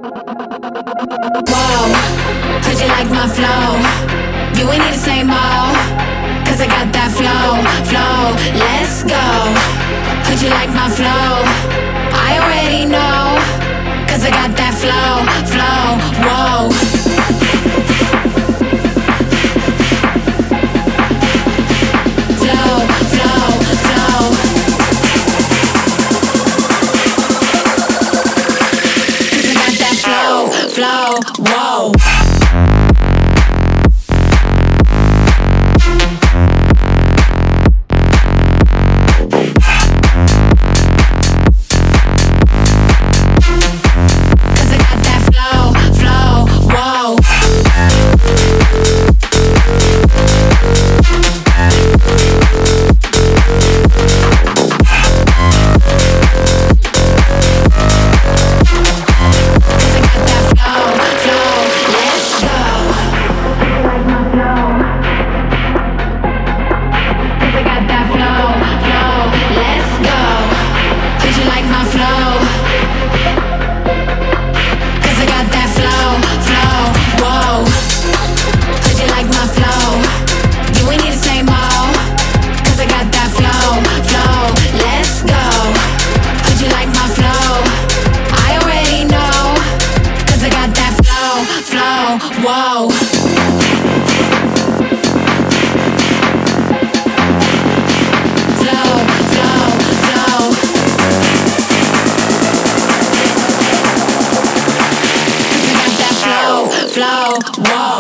Whoa, heard you like my flow. You ain't need to say more, cause I got that flow, let's go. Heard you like my flow, I already know, cause I got that flow, whoa. Flow, whoa. Whoa. Flow, whoa.